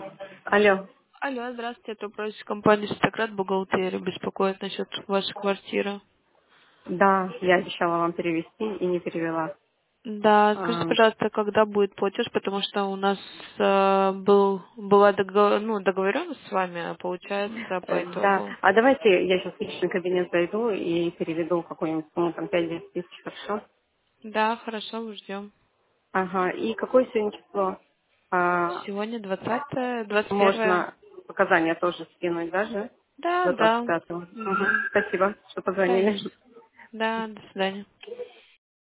Алло. Алло, здравствуйте, это управляющая компания «Стократ», бухгалтерия, беспокоит насчет вашей квартиры. Да, я обещала вам перевести и не перевела. Да, скажите, А, пожалуйста, когда будет платеж, потому что у нас была договоренность с вами, а получается по да. итогу. А давайте я сейчас в личный кабинет зайду и переведу какую-нибудь сумму, там 5-10 тысяч, хорошо? Да, хорошо, мы ждем. Ага. И какое сегодня число? А, Сегодня 20-е, 21-е. можно показания тоже скинуть даже Да, до да. 25-го. Угу. Угу. Спасибо, что позвонили. Конечно. Да, до свидания.